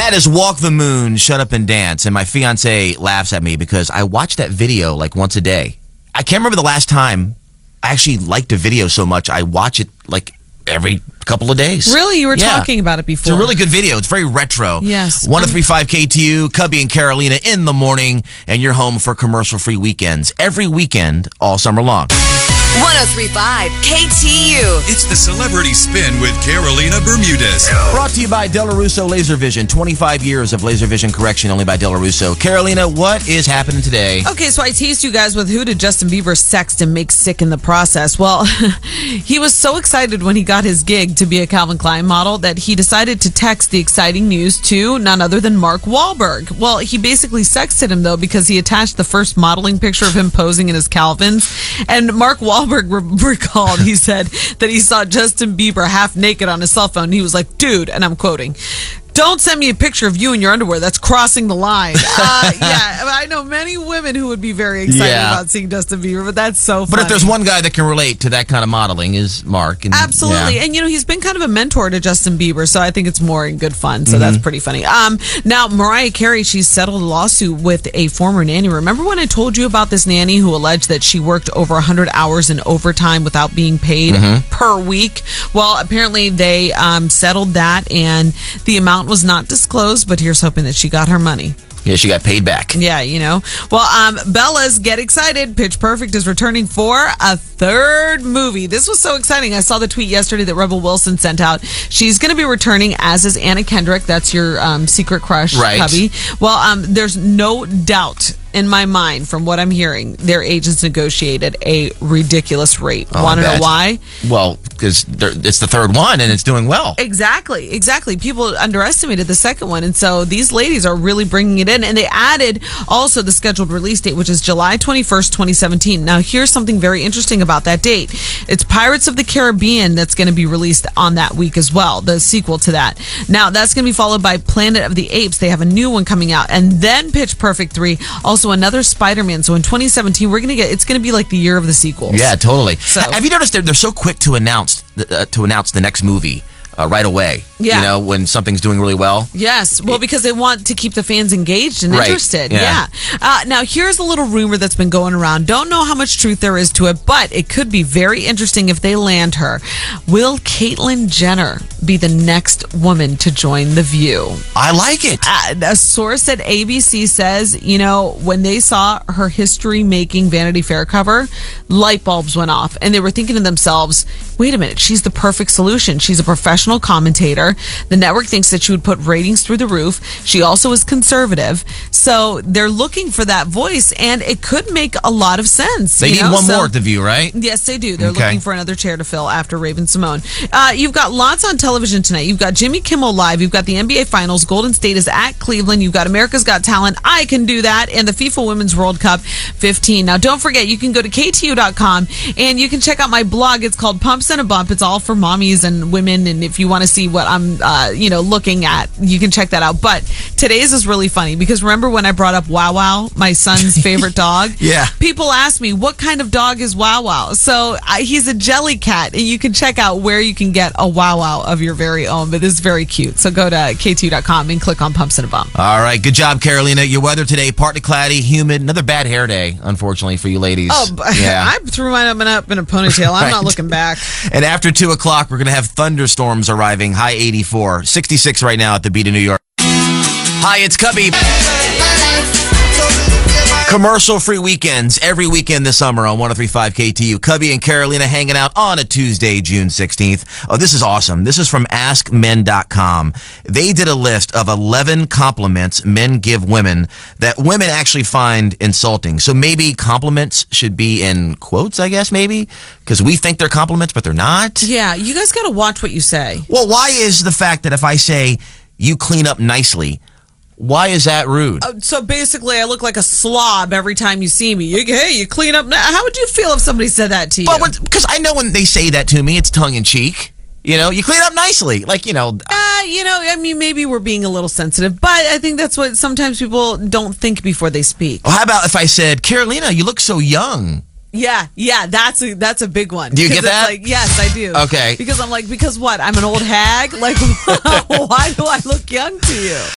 That is Walk the Moon, Shut Up and Dance. And my fiance laughs at me because I watch that video like once a day. I can't remember the last time I actually liked a video so much. I watch it like every couple of days. Really? You were talking about it before. It's a really good video. It's very retro. Yes. 1035 KTU, Cubby and Carolina in the morning, and you're home for commercial-free weekends. Every weekend, all summer long. 1035 KTU. It's the Celebrity Spin with Carolina Bermudez. Brought to you by Del Russo Laser Vision. 25 years of laser vision correction only by Del Russo. Carolina, what is happening today? Okay, so I teased you guys with who did Justin Bieber sext and make sick in the process. Well, he was so excited when he got his gig to be a Calvin Klein model that he decided to text the exciting news to none other than Mark Wahlberg. Well, he basically sexted him, though, because he attached the first modeling picture of him posing in his Calvins. And Mark Wahlberg recalled, he said that he saw Justin Bieber half naked on his cell phone. He was like, dude, and I'm quoting, "Don't send me a picture of you in your underwear. That's crossing the line." Yeah, I know many women who would be very excited about seeing Justin Bieber, but that's so funny. But if there's one guy that can relate to that kind of modeling is Mark. And, absolutely. Yeah. And, he's been kind of a mentor to Justin Bieber, so I think it's more in good fun. So that's pretty funny. Now, Mariah Carey, she's settled a lawsuit with a former nanny. Remember when I told you about this nanny who alleged that she worked over 100 hours in overtime without being paid per week? Well, apparently they settled that, and the amount was not disclosed, but here's hoping that she got her money. Yeah, she got paid back. Yeah, Well, Bella's, get excited. Pitch Perfect is returning for a third movie. This was so exciting. I saw the tweet yesterday that Rebel Wilson sent out. She's going to be returning, as is Anna Kendrick. That's your secret crush, right, hubby. Well, there's no doubt in my mind, from what I'm hearing, their agents negotiated a ridiculous rate. Want to know why? Well, because it's the third one and it's doing well. Exactly. People underestimated the second one, and so these ladies are really bringing it in. And they added also the scheduled release date, which is July 21st, 2017. Now, here's something very interesting about that date. It's Pirates of the Caribbean that's going to be released on that week as well, the sequel to that. Now, that's going to be followed by Planet of the Apes. They have a new one coming out, and then Pitch Perfect 3, also another Spider-Man. So in 2017, it's going to be like the year of the sequels. Yeah, totally. So, have you noticed they're so quick to announce the next movie right away? Yeah. When something's doing really well. Yes. Well, because they want to keep the fans engaged and interested. Yeah. Now, here's a little rumor that's been going around. Don't know how much truth there is to it, but it could be very interesting if they land her. Will Caitlyn Jenner be the next woman to join The View? I like it. A source at ABC says, when they saw her history-making Vanity Fair cover, light bulbs went off, and they were thinking to themselves, wait a minute, she's the perfect solution. She's a professional commentator. The network thinks that she would put ratings through the roof. She also is conservative. So they're looking for that voice, and it could make a lot of sense. They need one more at The View, right? Yes, they do. They're looking for another chair to fill after Raven Simone. You've got lots on television tonight. You've got Jimmy Kimmel Live. You've got the NBA Finals. Golden State is at Cleveland. You've got America's Got Talent. I Can Do That. And the FIFA Women's World Cup 15. Now, don't forget, you can go to KTU.com, and you can check out my blog. It's called Pumps and a Bump. It's all for mommies and women, and if you want to see what I'm looking at, you can check that out. But today's is really funny because remember when I brought up Wow Wow, my son's favorite dog? Yeah. People ask me, what kind of dog is Wow Wow? So he's a jelly cat, and you can check out where you can get a Wow Wow of your very own. But this is very cute. So go to KTU.com and click on Pumps and a Bump. All right. Good job, Carolina. Your weather today, partly cloudy, humid. Another bad hair day, unfortunately, for you ladies. Oh, yeah. I threw mine up in a ponytail. I'm not looking back. And after 2 o'clock, we're going to have thunderstorms arriving. High 84. 66 right now at the beat of New York. Hi, it's Cubby. Commercial-free weekends every weekend this summer on 1035 KTU. Cubby and Carolina hanging out on a Tuesday, June 16th. Oh, this is awesome. This is from AskMen.com. They did a list of 11 compliments men give women that women actually find insulting. So maybe compliments should be in quotes, I guess, maybe? Because we think they're compliments, but they're not. Yeah, you guys got to watch what you say. Well, why is the fact that if I say, you clean up nicely, why is that rude? So basically, I look like a slob every time you see me. You clean up. How would you feel if somebody said that to you? Because I know when they say that to me, it's tongue in cheek. You clean up nicely. I mean, maybe we're being a little sensitive, but I think that's what sometimes people don't think before they speak. Well, how about if I said, Carolina, you look so young? Yeah, that's a big one. Do you get that? Yes, I do. Okay. Because I'm because what? I'm an old hag? Why do I look young to you?